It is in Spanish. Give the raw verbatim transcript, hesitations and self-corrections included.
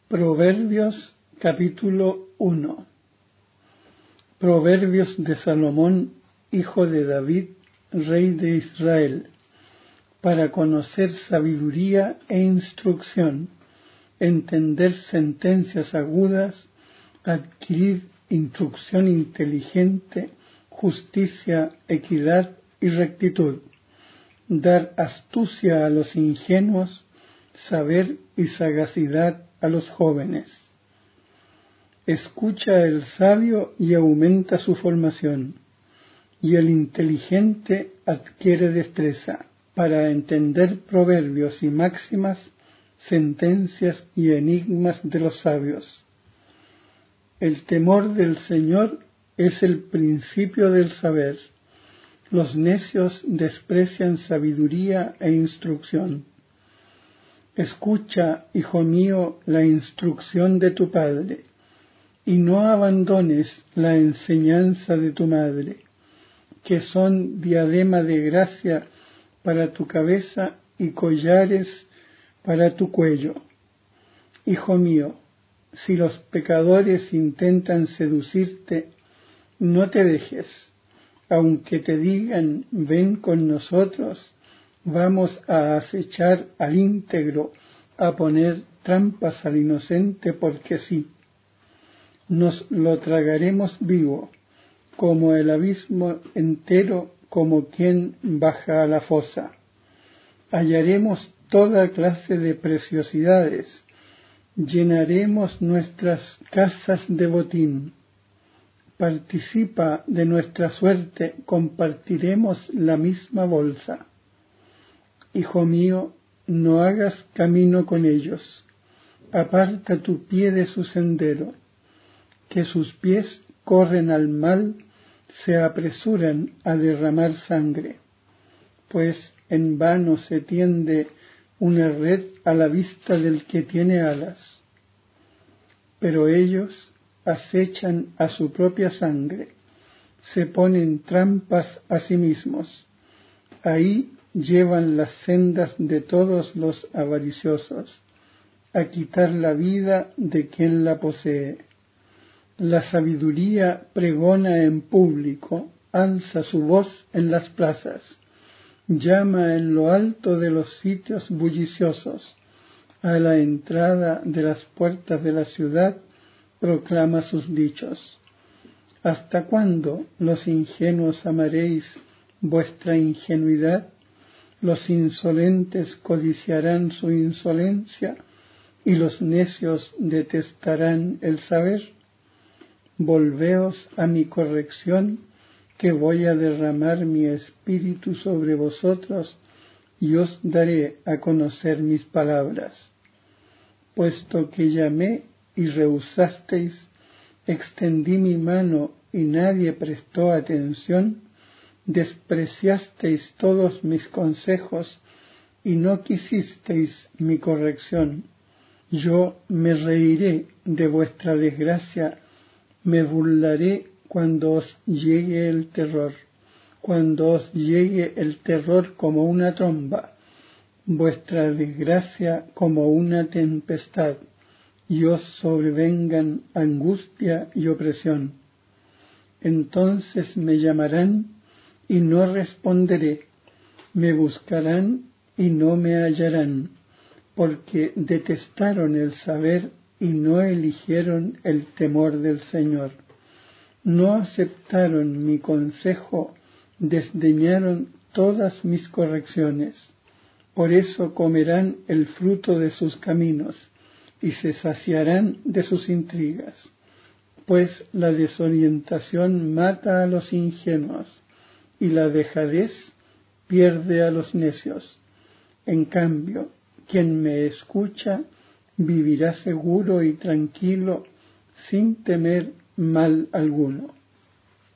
Proverbios capítulo uno. Proverbios de Salomón, hijo de David, rey de Israel, para conocer sabiduría e instrucción, entender sentencias agudas, adquirir instrucción inteligente, justicia, equidad y rectitud, dar astucia a los ingenuos, saber y sagacidad a los jóvenes. Escucha el sabio y aumenta su formación, y el inteligente adquiere destreza para entender proverbios y máximas, sentencias y enigmas de los sabios. El temor del Señor es el principio del saber. Los necios desprecian sabiduría e instrucción. Escucha, hijo mío, la instrucción de tu padre, y no abandones la enseñanza de tu madre, que son diadema de gracia para tu cabeza y collares para tu cuello. Hijo mío, si los pecadores intentan seducirte, no te dejes, aunque te digan, ven con nosotros, vamos a acechar al íntegro, a poner trampas al inocente porque sí. Nos lo tragaremos vivo, como el abismo entero, como quien baja a la fosa. Hallaremos toda clase de preciosidades, llenaremos nuestras casas de botín. Participa de nuestra suerte, compartiremos la misma bolsa. Hijo mío, no hagas camino con ellos, aparta tu pie de su sendero, que sus pies corren al mal, se apresuran a derramar sangre, pues en vano se tiende una red a la vista del que tiene alas. Pero ellos acechan a su propia sangre, se ponen trampas a sí mismos. Ahí llevan las sendas de todos los avariciosos, a quitar la vida de quien la posee. La sabiduría pregona en público, alza su voz en las plazas, llama en lo alto de los sitios bulliciosos, a la entrada de las puertas de la ciudad proclama sus dichos. ¿Hasta cuándo, los ingenuos, amaréis vuestra ingenuidad? Los insolentes codiciarán su insolencia, y los necios detestarán el saber. Volveos a mi corrección, que voy a derramar mi espíritu sobre vosotros, y os daré a conocer mis palabras. Puesto que llamé y rehusasteis, extendí mi mano y nadie prestó atención, despreciasteis todos mis consejos y no quisisteis mi corrección. Yo me reiré de vuestra desgracia, me burlaré cuando os llegue el terror, cuando os llegue el terror como una tromba, vuestra desgracia como una tempestad, y os sobrevengan angustia y opresión. Entonces me llamarán y no responderé, me buscarán y no me hallarán, porque detestaron el saber y no eligieron el temor del Señor. No aceptaron mi consejo, desdeñaron todas mis correcciones. Por eso comerán el fruto de sus caminos y se saciarán de sus intrigas. Pues la desorientación mata a los ingenuos y la dejadez pierde a los necios. En cambio, quien me escucha vivirá seguro y tranquilo sin temer mal alguno.